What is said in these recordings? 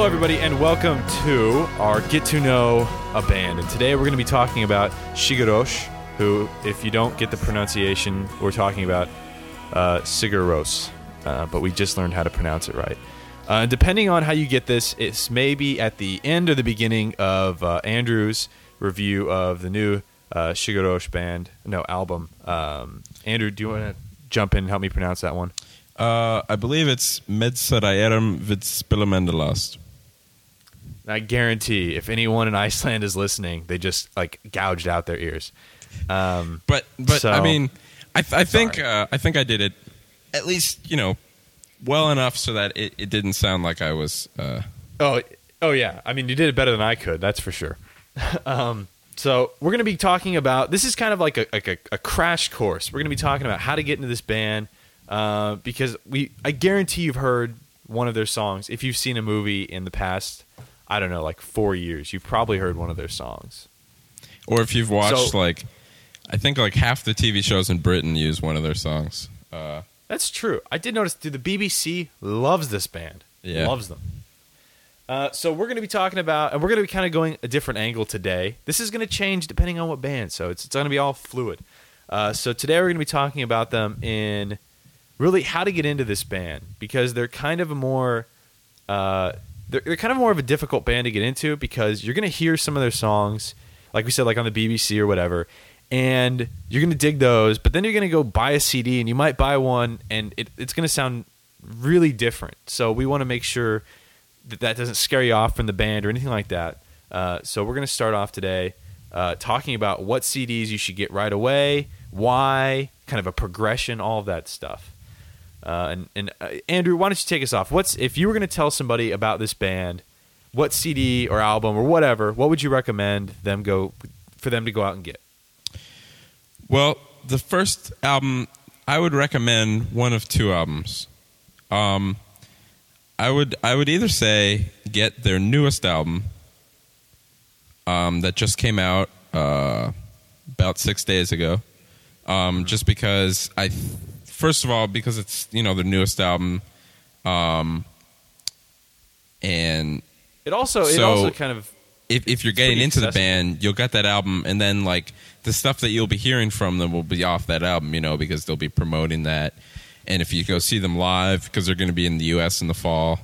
Hello, everybody, and welcome to our Get to Know a Band. And today we're going to be talking about Sigur, who, if you don't get the pronunciation, we're talking about Sigur Rós, but we just learned how to pronounce it right. Depending on how you get this, it's maybe at the end or the beginning of Andrew's review of the new Sigur Rós album. Andrew, do you want to jump in and help me pronounce that one? I believe it's Medsaraerum vid Spillemendalast. I guarantee if anyone in Iceland is listening, they just gouged out their ears. But so, I mean, I think I did it at least well enough so that it didn't sound like I was. Oh yeah. I mean, you did it better than I could. That's for sure. So we're going to be talking about, this is kind of like a crash course. We're going to be talking about how to get into this band because I guarantee you've heard one of their songs. If you've seen a movie in the past, I don't know, 4 years, you've probably heard one of their songs. Or if you've watched I think half the TV shows in Britain use one of their songs. That's true. I did notice, the BBC loves this band. Yeah. Loves them. So we're going to be talking about, and we're going to be kind of going a different angle today. This is going to change depending on what band, so it's going to be all fluid. So today we're going to be talking about them in really how to get into this band, because they're kind of a more they're kind of more of a difficult band to get into, because you're going to hear some of their songs, like we said, on the BBC or whatever, and you're going to dig those, but then you're going to go buy a CD, and you might buy one, and it's going to sound really different. So we want to make sure that doesn't scare you off from the band or anything like that. So we're going to start off today talking about what CDs you should get right away, why, kind of a progression, all of that stuff. And Andrew, why don't you take us off? If you were going to tell somebody about this band, what CD or album or whatever, what would you recommend for them to go out and get? Well, the first album, I would recommend one of two albums. I would either say get their newest album that just came out about 6 days ago, just because first of all, because it's their newest album, and it also kind of, if you're getting into the band, you'll get that album, and then the stuff that you'll be hearing from them will be off that album, because they'll be promoting that. And if you go see them live, because they're going to be in the U.S. in the fall,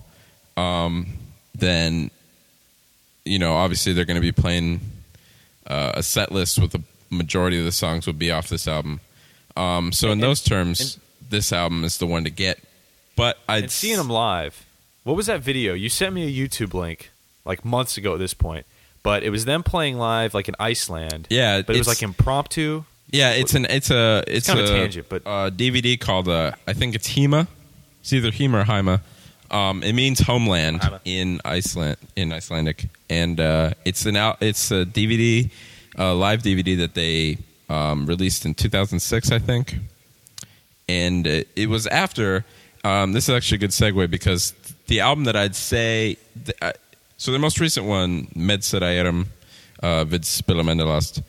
then obviously they're going to be playing a set list with the majority of the songs will be off this album. So in those terms, this album is the one to get. But and seeing them live, what was that video? You sent me a YouTube link months ago at this point, but it was them playing live in Iceland. Yeah, but it was impromptu. Yeah, it's kind of a tangent, but DVD called I think it's Hema. It's either Hema or Heima. It means homeland in Icelandic, and it's a DVD, live DVD that they released in 2006, I think. And it was after. This is actually a good segue, because the album that I'd say, so the most recent one, Medsaraerum vid Spillemendalast.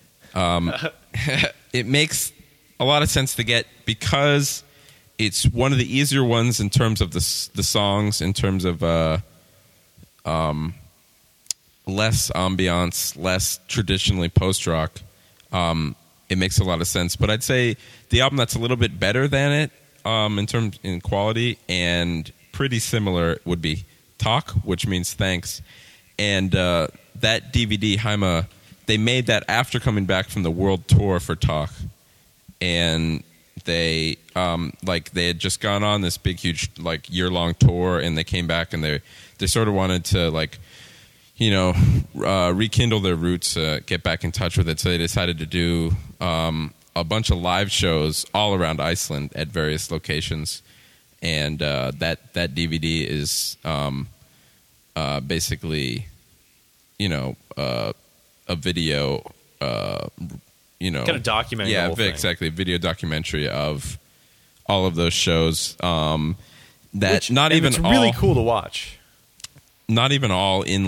It makes a lot of sense to get, because it's one of the easier ones in terms of the songs, in terms of less ambiance, less traditionally post-rock. It makes a lot of sense. But I'd say the album that's a little bit better than it in quality and pretty similar would be Talk, which means thanks. And that DVD, Heima, they made that after coming back from the world tour for Talk. And they they had just gone on this big, huge, year-long tour, and they came back, and they sort of wanted to, rekindle their roots, get back in touch with it. So they decided to do a bunch of live shows all around Iceland at various locations. And that DVD is basically, a video, kind of documenting the whole thing. Exactly, video documentary of all of those shows. It's really cool to watch. Not even all in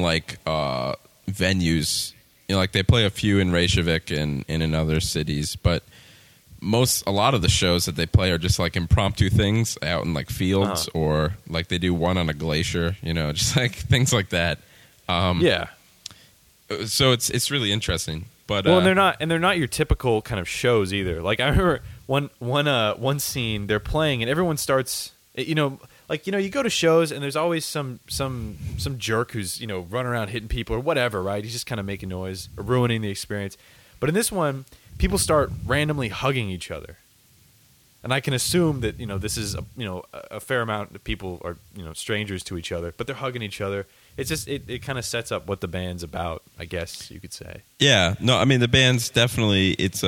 venues. They play a few in Reykjavik and in other cities, but a lot of the shows that they play are just like impromptu things out in like fields, or like they do one on a glacier, just like things like that. Yeah. So it's really interesting. But well, and they're not your typical kind of shows either. Like I remember one scene they're playing and everyone starts, you go to shows and there's always some jerk who's running around hitting people or whatever, right? He's just kind of making noise or ruining the experience. But in this one, people start randomly hugging each other, and I can assume that this is a fair amount of people are strangers to each other, but they're hugging each other. It's just it kind of sets up what the band's about, I guess you could say. Yeah, no, I mean the band's definitely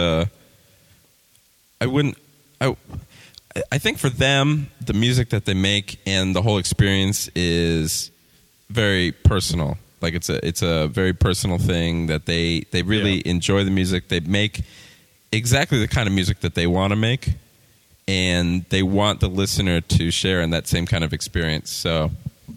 I think for them the music that they make and the whole experience is very personal. Like it's a very personal thing that they really enjoy the music. They make exactly the kind of music that they want to make, and they want the listener to share in that same kind of experience. So,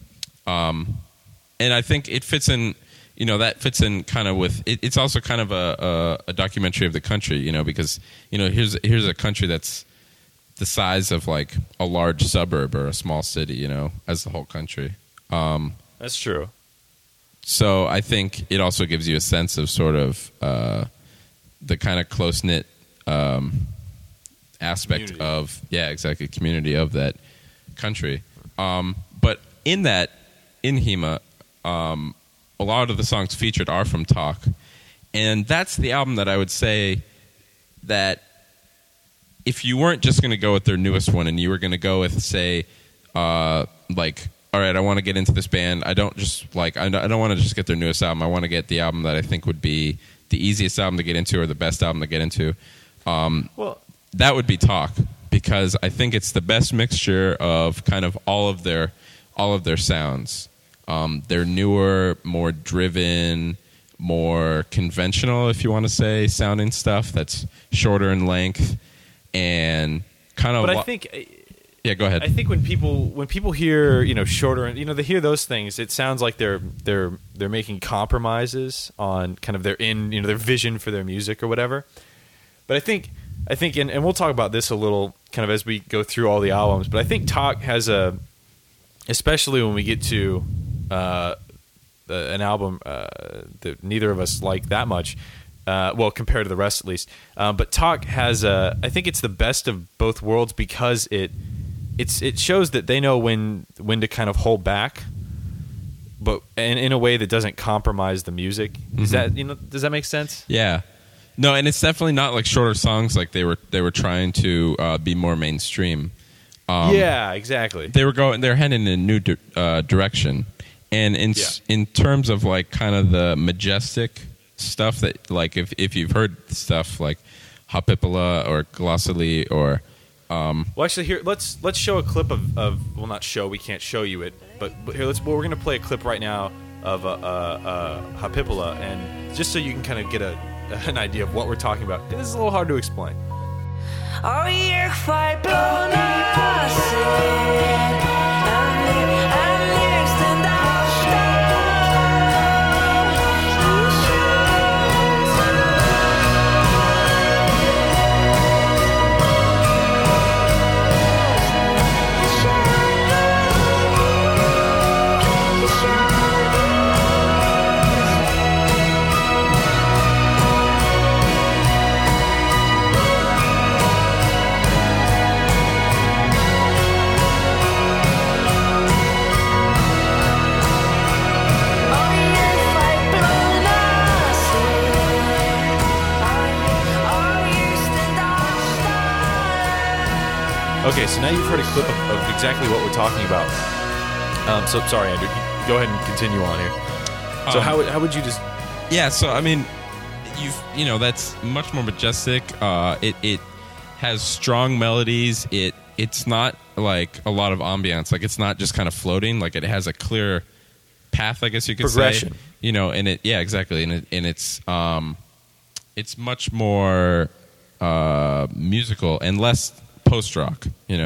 and I think it fits in. That fits in kind of with. It's also kind of a documentary of the country. Because here's a country that's the size of like a large suburb or a small city. As the whole country. That's true. So I think it also gives you a sense of sort of the kind of close-knit aspect community. of, community of that country. But in HEMA, a lot of the songs featured are from Talk. And that's the album that I would say that if you weren't just going to go with their newest one and you were going to go with, say, all right, I want to get into this band. I don't want to just get their newest album. I want to get the album that I think would be the easiest album to get into or the best album to get into. That would be Talk, because I think it's the best mixture of kind of all of their sounds. They're newer, more driven, more conventional, if you want to say, sounding stuff that's shorter in length and kind of. But I think. Yeah, go ahead. I think when people hear shorter and they hear those things, it sounds like they're making compromises on kind of their vision for their music or whatever. But I think and we'll talk about this a little kind of as we go through all the albums. But I think Talk has especially when we get to an album that neither of us like that much. Compared to the rest at least. But Talk has I think it's the best of both worlds because it shows that they know when to kind of hold back, but in a way that doesn't compromise the music. Is that does that make sense? Yeah, no, and it's definitely not like shorter songs like they were trying to be more mainstream. Yeah, exactly. They're heading in a new direction, and in terms of like kind of the majestic stuff that like if you've heard stuff like Hapipala or Glossally or. Well, actually, here let's show a clip of well, not show. We can't show you it, but here we're going to play a clip right now of Hapipala, and just so you can kind of get an idea of what we're talking about. This is a little hard to explain. Okay, so now you've heard a clip of exactly what we're talking about. So sorry, Andrew. Go ahead and continue on here. So how would you just? Yeah, so I mean, that's much more majestic. It has strong melodies. It's not like a lot of ambiance. Like it's not just kind of floating. Like it has a clear path, I guess you could progression. Say. And exactly. And it's much more musical and less post-rock,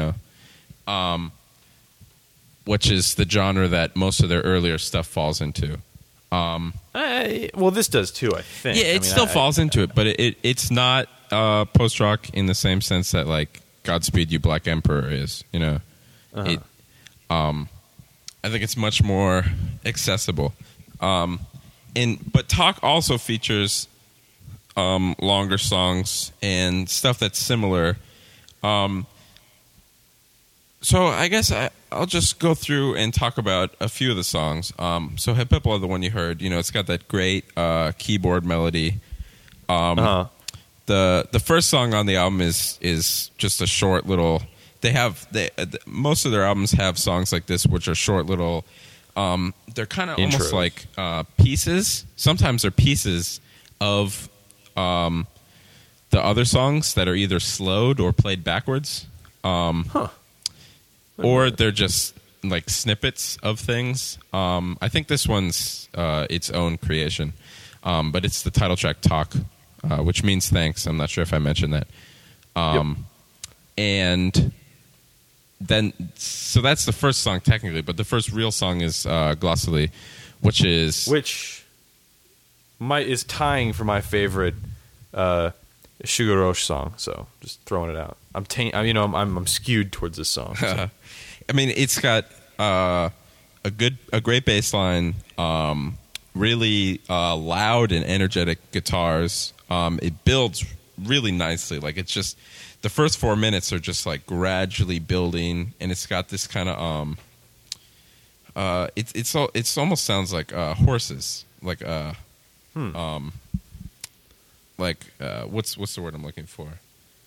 which is the genre that most of their earlier stuff falls into. Well, this does too, I think. Yeah, it still falls into it, but it's not post rock in the same sense that like Godspeed You Black Emperor is. You know, Uh-huh. I think it's much more accessible. But Talk also features longer songs and stuff that's similar. So I guess I'll just go through and talk about a few of the songs. So Hepipla, the one you heard, you know, it's got that great keyboard melody. Uh-huh. The first song on the album is just a short little. Most of their albums have songs like this, which are short little. They're kind of almost like pieces. Sometimes they're pieces of the other songs that are either slowed or played backwards. Or they're just like snippets of things. I think this one's its own creation, but it's the title track "Talk," which means thanks. I'm not sure if I mentioned that. And then, so that's the first song technically, but the first real song is "Glossally," which is tying for my favorite Sugar Roche song. So just throwing it out. I'm skewed towards this song. So. I mean, it's got a great bass line, really loud and energetic guitars. It builds really nicely. Like it's just the first 4 minutes are just like gradually building, and it's got this kind of it's almost sounds like horses, like what's the word I'm looking for?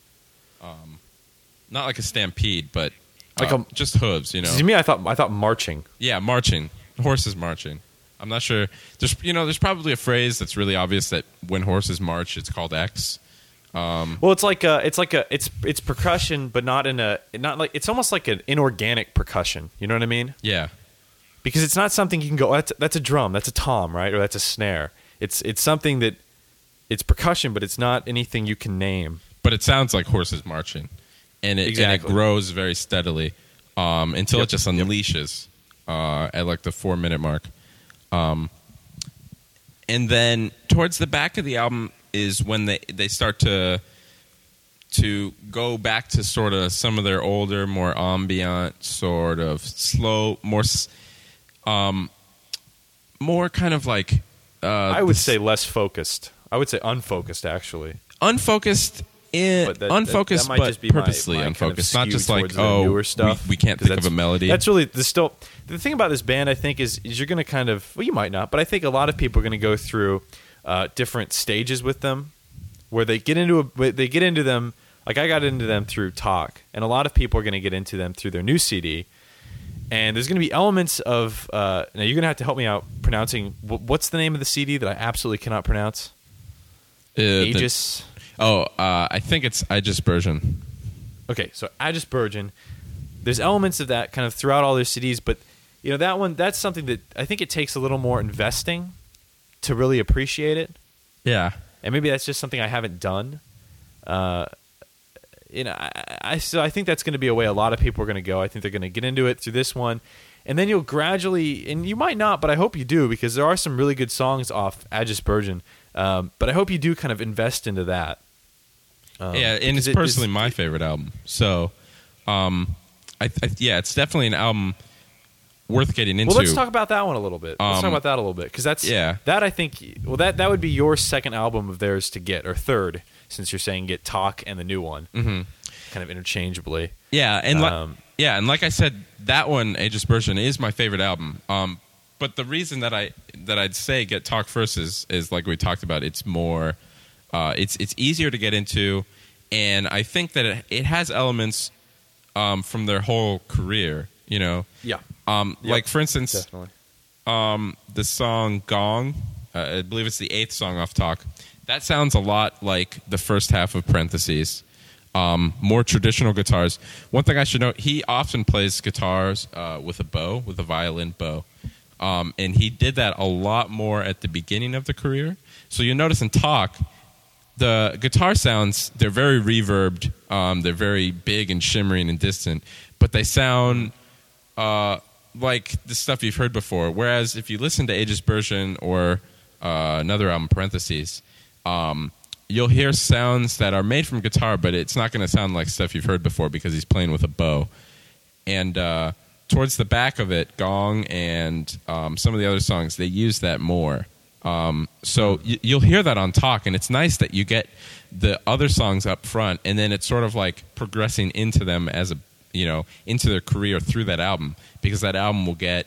Not like a stampede, but just hooves, you know. To me, I thought marching. Yeah, marching. Horses marching. I'm not sure. There's probably a phrase that's really obvious that when horses march, it's called X. Well, it's percussion, but it's almost like an inorganic percussion. You know what I mean? Yeah. Because it's not something you can go. That's a drum. That's a tom, right? Or that's a snare. It's something that it's percussion, but it's not anything you can name. But it sounds like horses marching. And it grows very steadily until it just unleashes at like the 4 minute mark. And then towards the back of the album is when they start to go back to sort of some of their older, more ambient, sort of slow, more kind of like... I would say less focused. I would say unfocused, actually. Unfocused... unfocused, that but purposely unfocused. Not just like, newer stuff, we can't think of a melody. That's really the thing about this band. I think is you're going to kind of, well, you might not, but I think a lot of people are going to go through different stages with them, where they get into them. Like I got into them through Talk, and a lot of people are going to get into them through their new CD. And there's going to be elements of now you're going to have to help me out pronouncing what's the name of the CD that I absolutely cannot pronounce. Aegis. I think it's Aegis Burgeon. Okay, so Aegis Burgeon. There's elements of that kind of throughout all their CDs, but you know that one. That's something that I think it takes a little more investing to really appreciate it. Yeah, and maybe that's just something I haven't done. I think that's going to be a way a lot of people are going to go. I think they're going to get into it through this one, and then you'll gradually, and you might not, but I hope you do, because there are some really good songs off Aegis Burgeon. But I hope you do kind of invest into that. And it's personally my favorite album. So, it's definitely an album worth getting into. Well, let's talk about that one a little bit. Because that I think, well, that would be your second album of theirs to get, or third, since you're saying get Talk and the new one, kind of interchangeably. Yeah, and and like I said, that one, Aegis Burgeon, is my favorite album. But the reason that I'd say get Talk first is like we talked about. It's more, it's easier to get into, and I think that it has elements from their whole career. You know, like for instance, definitely. The song "Gong," I believe it's the 8th song off Talk. That sounds a lot like the first half of Parentheses. More traditional guitars. One thing I should note: he often plays guitars with a violin bow. And he did that a lot more at the beginning of the career. So you'll notice in Talk, the guitar sounds, they're very reverbed. They're very big and shimmering and distant. But they sound like the stuff you've heard before. Whereas if you listen to Aegis Burgeon or another album, Parentheses, you'll hear sounds that are made from guitar, but it's not going to sound like stuff you've heard before because he's playing with a bow. And towards the back of it, Gong and some of the other songs, they use that more. So you'll hear that on Talk, and it's nice that you get the other songs up front, and then it's sort of like progressing into them as a, into their career through that album, because that album will get,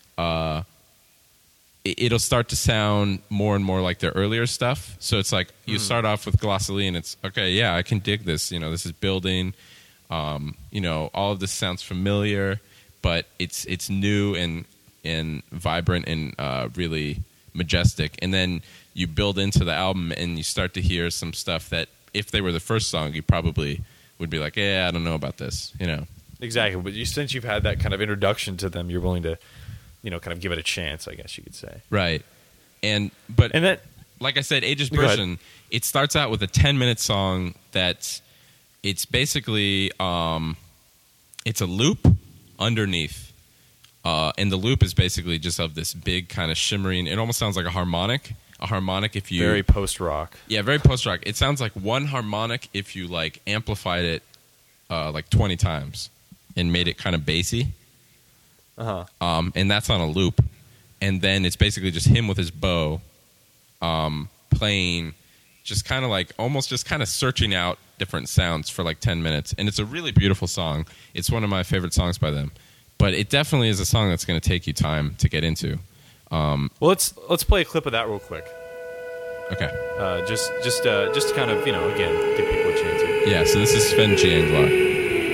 it'll start to sound more and more like their earlier stuff. So it's like you start off with Glossolalia, and it's okay. Yeah, I can dig this. This is building. All of this sounds familiar, but it's new and vibrant and really majestic. And then you build into the album, and you start to hear some stuff that if they were the first song, you probably would be like, yeah, I don't know about this. Exactly. But since you've had that kind of introduction to them, you're willing to, kind of give it a chance, I guess you could say. Right. And that, like I said, Aegis Persian, it starts out with a 10-minute song that's, it's basically, it's a loop underneath. And the loop is basically just of this big kind of shimmering, it almost sounds like a harmonic. A harmonic if you... Very post-rock. Yeah, very post-rock. It sounds like one harmonic if you, amplified it, 20 times and made it kind of bassy. Uh-huh. And that's on a loop. And then it's basically just him with his bow playing, just kind of almost just kind of searching out different sounds for 10 minutes. And it's a really beautiful song. It's one of my favorite songs by them. But it definitely is a song that's going to take you time to get into. Well, let's play a clip of that real quick. Okay. Just to kind of, again, give people a chance here. Yeah, so this is Sven Giangla.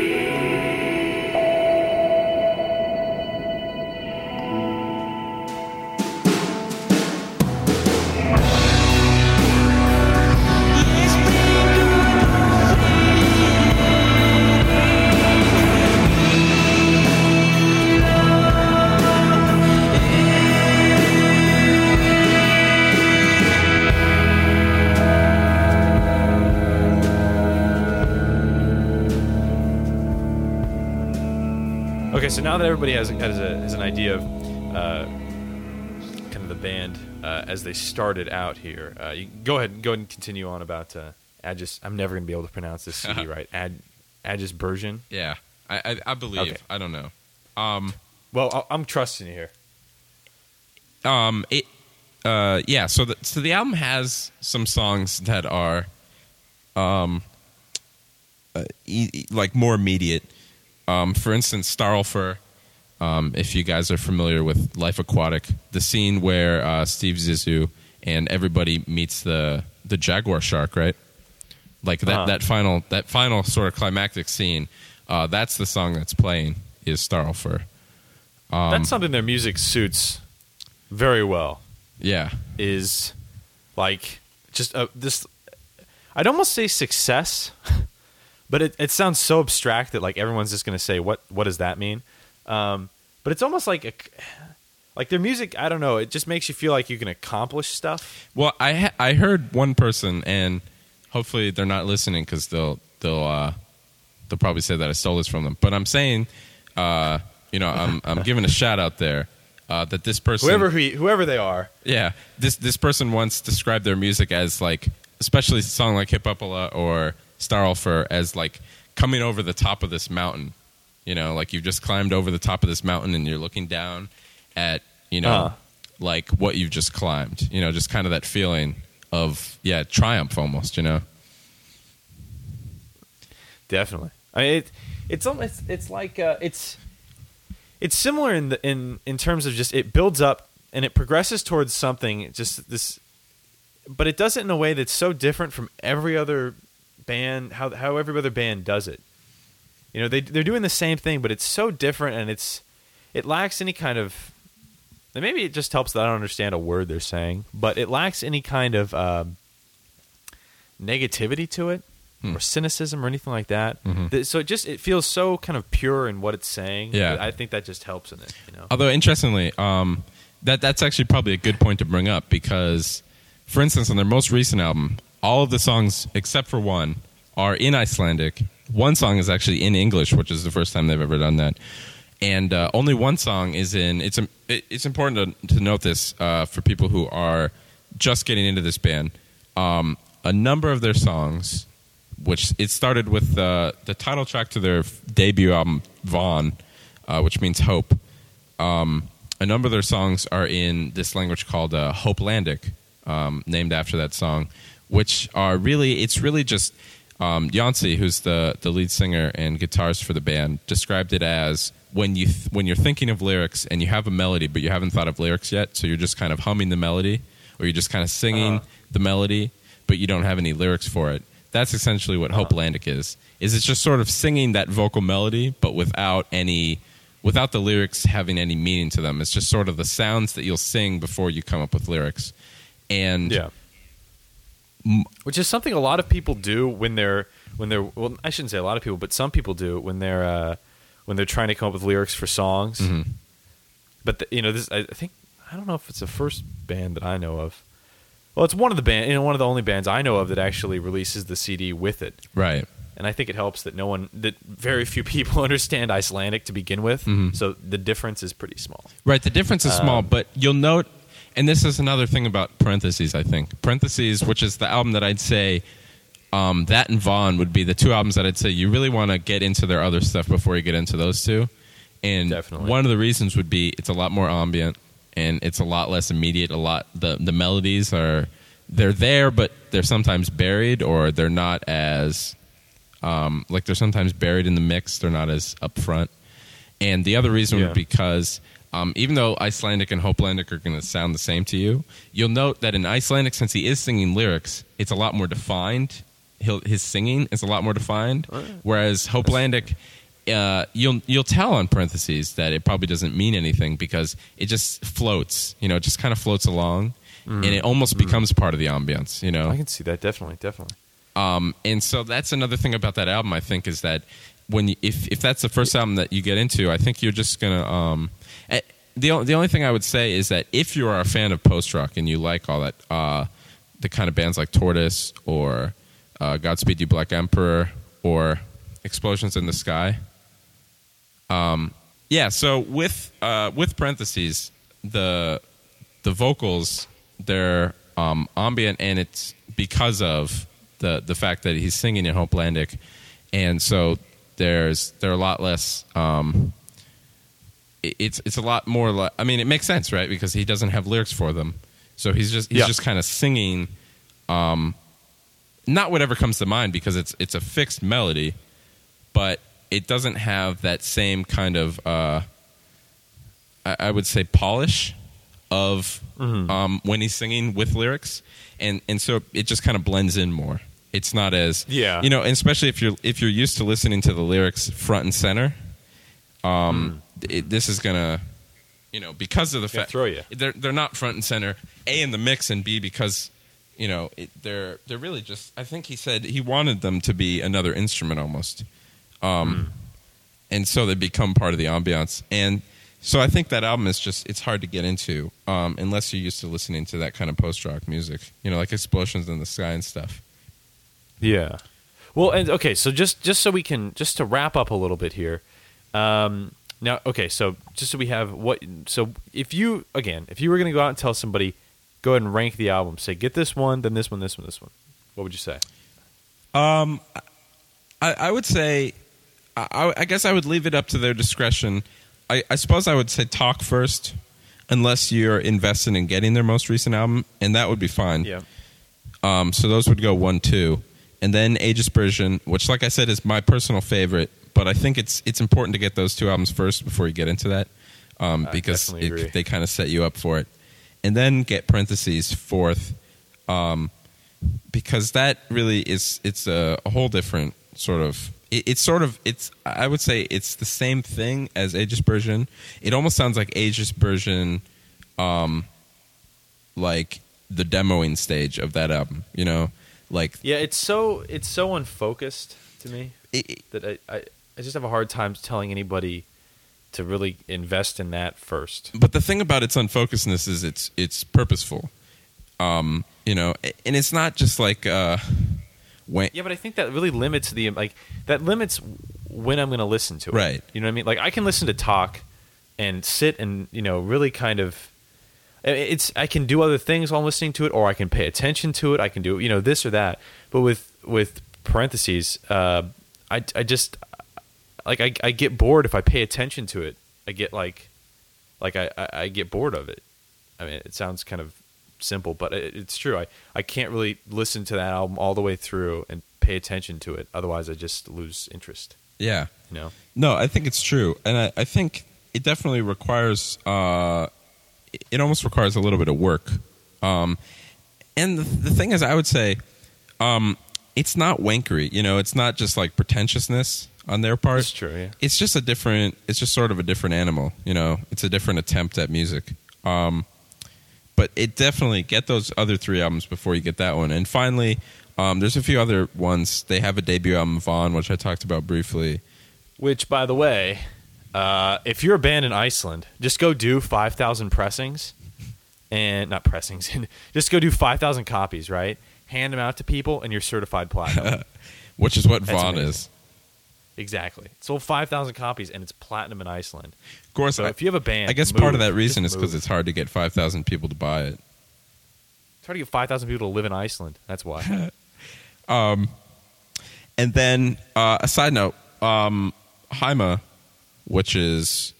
So now that everybody has an idea of kind of the band as they started out here, you go ahead and continue on about Aegis. I'm never going to be able to pronounce this CD right. Aegis Persian. Yeah, I believe. Okay. I don't know. Well, I'm trusting you here. Yeah. So the album has some songs that are more immediate. For instance, Starlfur, if you guys are familiar with Life Aquatic, the scene where Steve Zissou and everybody meets the jaguar shark, right? That final sort of climactic scene, that's the song that's playing, is Starlfur. That's something their music suits very well. Yeah. Is just this, I'd almost say success. But it sounds so abstract that everyone's just going to say, what does that mean? But it's almost like their music, I don't know, it just makes you feel like you can accomplish stuff. Well, I heard one person, and hopefully they're not listening because they'll probably say that I stole this from them. But I'm saying, I'm giving a shout out there that this person, whoever they are, yeah, this person once described their music as especially a song like Hippopola or Starlfur as coming over the top of this mountain, you've just climbed over the top of this mountain and you're looking down at what you've just climbed, just kind of that feeling of triumph almost, Definitely. I mean, it's similar in terms of just it builds up and it progresses towards something just this, but it does it in a way that's so different from every other band, how every other band does it. They're doing the same thing, but it's so different, and it lacks any kind of, and maybe it just helps that I don't understand a word they're saying, but it lacks any kind of negativity to it or cynicism or anything like that. Mm-hmm. So it feels so kind of pure in what it's saying. Yeah, I think that just helps in it. Although interestingly, that's actually probably a good point to bring up because, for instance, on their most recent album, all of the songs, except for one, are in Icelandic. One song is actually in English, which is the first time they've ever done that. And only one song is in... It's important to note this for people who are just getting into this band. a number of their songs, which it started with the title track to their debut album, Vaughn, which means hope. A number of their songs are in this language called Hopelandic, named after that song, which are really, it's really just, Yancey, who's the lead singer and guitarist for the band, described it as when you're thinking of lyrics and you have a melody, but you haven't thought of lyrics yet, so you're just kind of humming the melody, or you're just kind of singing the melody, but you don't have any lyrics for it. That's essentially what Hopelandic is. It's just sort of singing that vocal melody, but without the lyrics having any meaning to them. It's just sort of the sounds that you'll sing before you come up with lyrics. And which is something a lot of people do when they're well, I shouldn't say a lot of people, but some people do when they're trying to come up with lyrics for songs. Mm-hmm. But this, I think, I don't know if it's the first band that I know of. Well, it's one of one of the only bands I know of that actually releases the CD with it. Right. And I think it helps that very few people understand Icelandic to begin with. Mm-hmm. So the difference is pretty small. Right. The difference is small, but you'll note, and this is another thing about Parentheses, I think. Parentheses, which is the album that I'd say, that and Vaughn would be the two albums that I'd say you really want to get into their other stuff before you get into those two. And definitely. One of the reasons would be it's a lot more ambient and it's a lot less immediate. The melodies they're there, but they're sometimes buried, or they're not as they're sometimes buried in the mix. They're not as upfront. And the other reason would be because even though Icelandic and Hopelandic are going to sound the same to you, you'll note that in Icelandic, since he is singing lyrics, it's a lot more defined. His singing is a lot more defined, whereas Hopelandic, you'll tell on Parentheses that it probably doesn't mean anything because it just floats. It just kind of floats along, and it almost becomes part of the ambience. I can see that, definitely. And so that's another thing about that album, I think, is that if that's the first album that you get into, I think you're just gonna. The only thing I would say is that if you are a fan of post rock and you like all that, the kind of bands like Tortoise or Godspeed You Black Emperor or Explosions in the Sky. So with Parentheses, the vocals, they're ambient, and it's because of the fact that he's singing in Hopelandic, and so they're a lot less. It's a lot more. I mean, it makes sense, right? Because he doesn't have lyrics for them, so he's just kind of singing. Not whatever comes to mind, because it's a fixed melody, but it doesn't have that same kind of I would say polish of when he's singing with lyrics, and so it just kind of blends in more. It's not as and especially if you're used to listening to the lyrics front and center. This is gonna, because of the fact throw you. They're not front and center. A, in the mix, and B, because they're really just. I think he said he wanted them to be another instrument almost, and so they become part of the ambiance. And so I think that album is it's hard to get into unless you're used to listening to that kind of post rock music, like Explosions in the Sky and stuff. Yeah. Well, and okay, so just so we can to wrap up a little bit here. Now, okay, so just so we have if you were going to go out and tell somebody, go ahead and rank the album, say get this one, then this one, this one, this one, what would you say? I would say, I guess I would leave it up to their discretion. I suppose I would say Talk first, unless you're invested in getting their most recent album, and that would be fine. Yeah. So those would go 1, 2, and then Age Aspersion, which, like I said, is my personal favorite. But I think it's important to get those two albums first before you get into that, because they kind of set you up for it. And then get Parentheses fourth, because that really it's a whole different sort of. I would say it's the same thing as Age Aspersion. It almost sounds like Age Aspersion, like the demoing stage of that album. It's so unfocused to me that I just have a hard time telling anybody to really invest in that first. But the thing about its unfocusedness is it's purposeful, and it's not just like when. Yeah, but I think that really limits limits when I'm going to listen to it. Right. You know what I mean? Like I can listen to Talk and sit and really kind of. I can do other things while I'm listening to it, or I can pay attention to it. I can do this or that. But with parentheses, I just like I get bored if I pay attention to it. I get I get bored of it. I mean, it sounds kind of simple, but it's true. I can't really listen to that album all the way through and pay attention to it. Otherwise, I just lose interest. Yeah. No, I think it's true, and I think it definitely requires. It almost requires a little bit of work. And the thing is, I would say, it's not wankery. It's not just like pretentiousness on their part. That's true. Yeah. It's just sort of a different animal. It's a different attempt at music. But it definitely get those other 3 albums before you get that one. And finally, there's a few other ones. They have a debut album, Vaughn, which I talked about briefly. Which, by the way, if you're a band in Iceland, just go do 5,000 pressings, and not pressings, just go do 5,000 copies, right? Hand them out to people, and you're certified platinum. Which is what Vaughn is. Exactly. It sold 5,000 copies, and it's platinum in Iceland. Of course, so if you have a band, I guess part of that reason is because it's hard to get 5,000 people to buy it. It's hard to get 5,000 people to live in Iceland. That's why. And then a side note, Haima, which is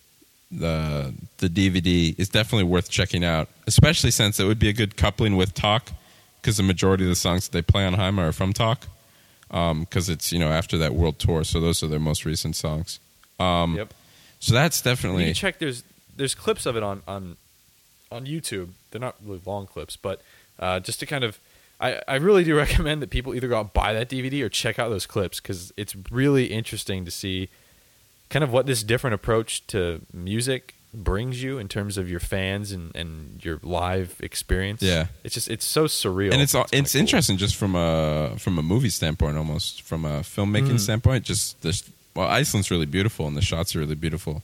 the DVD, is definitely worth checking out, especially since it would be a good coupling with Talk, because the majority of the songs that they play on Haima are from Talk, because it's after that world tour, so those are their most recent songs. Yep. So that's definitely. You can check. There's clips of it on YouTube. They're not really long clips, but just to kind of, I really do recommend that people either go out and buy that DVD or check out those clips, because it's really interesting to see kind of what this different approach to music brings you in terms of your fans and your live experience. Yeah, it's so surreal, and it's cool. interesting just from a movie standpoint, almost from a filmmaking standpoint. Just this, Iceland's really beautiful and the shots are really beautiful.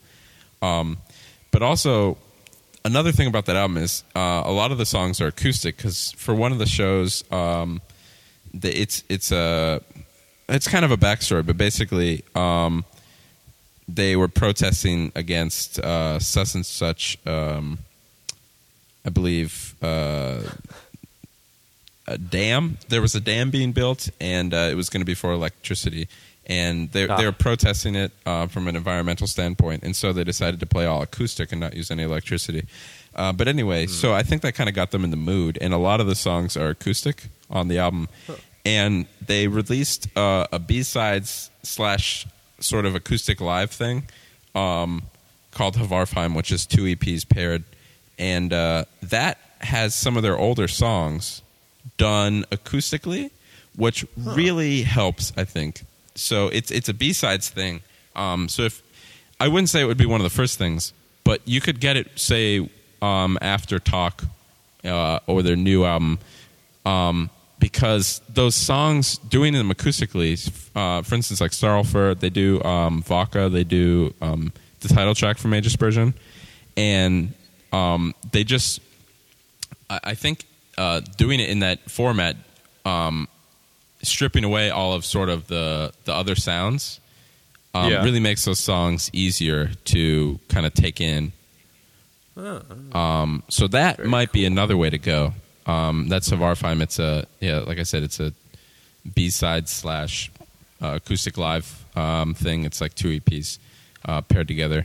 But also another thing about that album is a lot of the songs are acoustic, because for one of the shows, it's kind of a backstory, but basically. They were protesting against such and such, I believe, a dam. There was a dam being built, and it was going to be for electricity. And they were protesting it from an environmental standpoint, and so they decided to play all acoustic and not use any electricity. But anyway, so I think that kind of got them in the mood, and a lot of the songs are acoustic on the album. Huh. And they released a B-sides / sort of acoustic live thing called Havarfheim, which is 2 EPs paired, and that has some of their older songs done acoustically, which really helps, I think. So it's a B-sides thing. So if I wouldn't say it would be one of the first things, but you could get it, say, after Talk or their new album, because those songs, doing them acoustically, for instance, like Starlfur, they do Vaka, they do the title track from Age of Spurgeon, and they just, I think doing it in that format, stripping away all of sort of the other sounds, really makes those songs easier to kind of take in. So that Very might be another way to go. That's Havarfheim. It's like I said, it's a B-side / acoustic live thing. It's like 2 EPs paired together.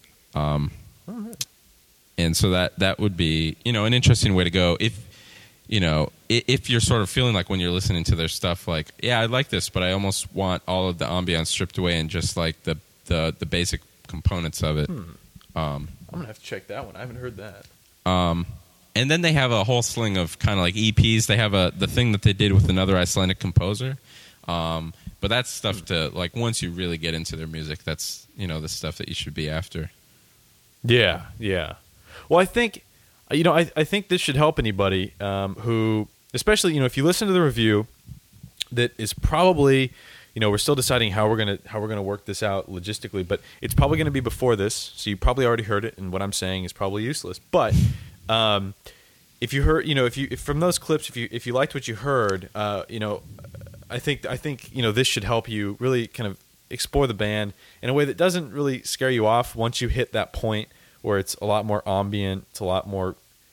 And so that would be, an interesting way to go. If you're sort of feeling like when you're listening to their stuff, like, yeah, I like this, but I almost want all of the ambiance stripped away and just like the basic components of it. I'm gonna have to check that one. I haven't heard that. And then they have a whole sling of kind of like EPs. They have the thing that they did with another Icelandic composer. But that's stuff to, like, once you really get into their music, that's, the stuff that you should be after. Yeah, yeah. Well, I think, I think this should help anybody who, especially, if you listen to the review, that is probably, we're still deciding how we're gonna work this out logistically, but it's probably going to be before this, so you probably already heard it, and what I'm saying is probably useless. But if you heard, if from those clips, if you liked what you heard, I think this should help you really kind of explore the band in a way that doesn't really scare you off once you hit that point where it's a lot more ambient, it's a lot more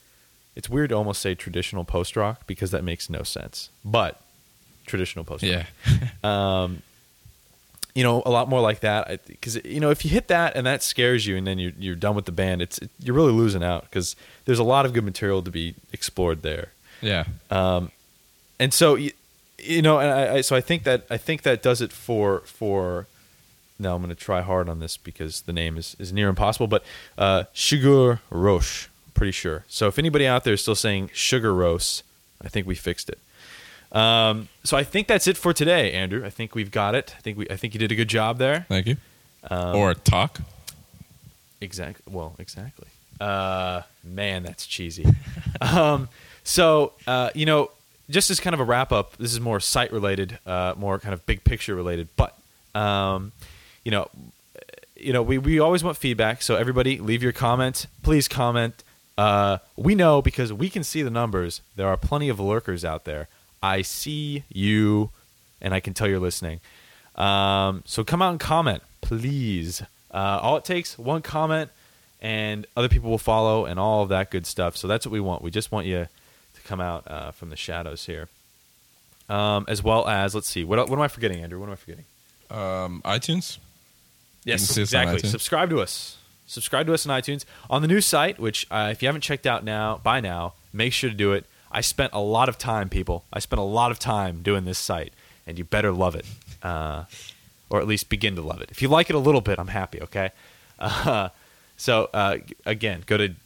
It's weird to almost say traditional post-rock because that makes no sense. But traditional post-rock. Yeah. A lot more like that. Because, if you hit that and that scares you and then you're done with the band, you're really losing out because there's a lot of good material to be explored there. Yeah. And so, so I think that does it for. Now I'm going to try hard on this because the name is near impossible. But Sigur Rós, pretty sure. So if anybody out there is still saying Sugar Rós, I think we fixed it. So I think that's it for today, Andrew. I think we've got it. I think you did a good job there. Thank you. Or talk. Exactly. Well, exactly. Man, that's cheesy. So just as kind of a wrap up, this is more site related, more kind of big picture related, but we always want feedback. So everybody, leave your comment. Please comment. We know because we can see the numbers. There are plenty of lurkers out there. I see you, and I can tell you're listening. So come out and comment, please. All it takes, one comment, and other people will follow, and all of that good stuff. So that's what we want. We just want you to come out from the shadows here. As well as, let's see, what am I forgetting, Andrew? What am I forgetting? iTunes? Yes, exactly. Subscribe to us. Subscribe to us on iTunes. On the new site, which if you haven't checked out by now, make sure to do it. I spent a lot of time, people. I spent a lot of time doing this site, and you better love it, or at least begin to love it. If you like it a little bit, I'm happy, okay? So, again, go to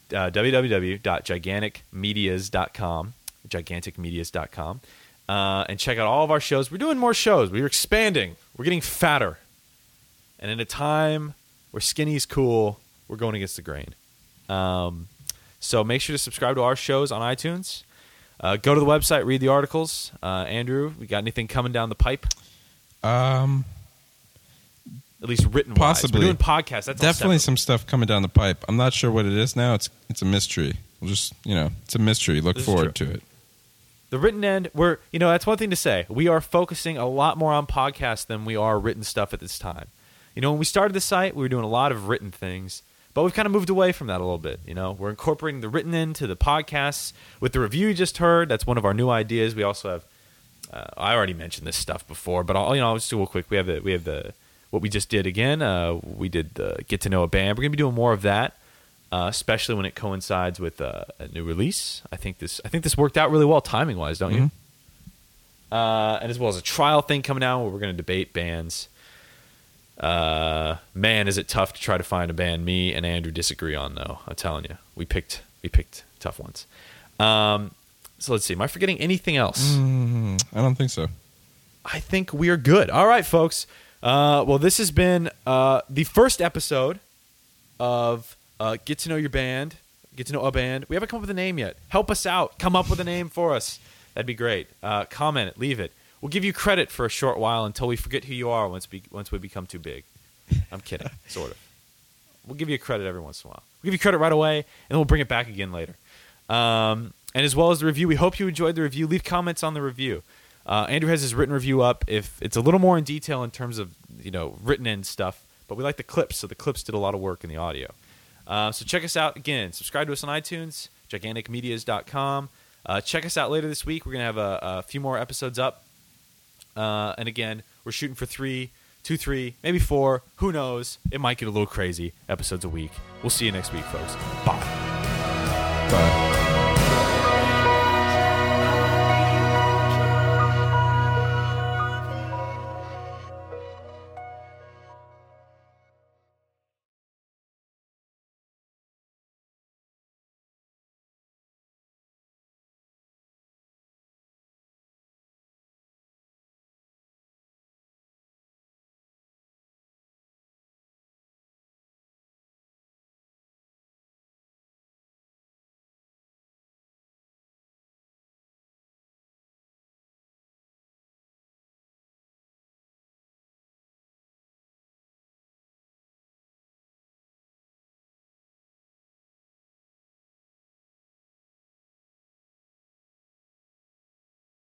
www.giganticmedias.com, and check out all of our shows. We're doing more shows. We're expanding. We're getting fatter. And in a time where skinny's cool, we're going against the grain. So make sure to subscribe to our shows on iTunes. Go to the website, read the articles. Andrew, we got anything coming down the pipe? At least written. Possibly. We're doing podcasts. That's definitely some stuff coming down the pipe. I'm not sure what it is now. It's a mystery. We'll just it's a mystery. Look forward to it. The written end, that's one thing to say. We are focusing a lot more on podcasts than we are written stuff at this time. When we started the site, we were doing a lot of written things. But we've kind of moved away from that a little bit. We're incorporating the written into the podcasts. With the review you just heard, that's one of our new ideas. We also have, I already mentioned this stuff before, but I'll just do real quick. We have the what we just did again. We did the Get to Know a Band. We're going to be doing more of that, especially when it coincides with a new release. I think this worked out really well timing wise, don't you? And as well as a trial thing coming out where we're going to debate bands. Man, is it tough to try to find a band me and Andrew disagree on, though. I'm telling you, we picked tough ones. So let's see. Am I forgetting anything else? I don't think so. I think we are good. All right, folks. Well, this has been the first episode of Get to Know Your Band, Get to Know a Band. We haven't come up with a name yet. Help us out. Come up with a name for us. That'd be great. Comment it. Leave it. We'll give you credit for a short while until we forget who you are once we become too big. I'm kidding, sort of. We'll give you credit every once in a while. We'll give you credit right away, and then we'll bring it back again later. And as well as the review, we hope you enjoyed the review. Leave comments on the review. Andrew has his written review up. If it's a little more in detail in terms of written end stuff, but we like the clips, so the clips did a lot of work in the audio. So check us out again. Subscribe to us on iTunes, giganticmedias.com. Check us out later this week. We're gonna have a few more episodes up. And again, we're shooting for 3, maybe 4. Who knows? It might get a little crazy. Episodes a week. We'll see you next week, folks. Bye. Bye.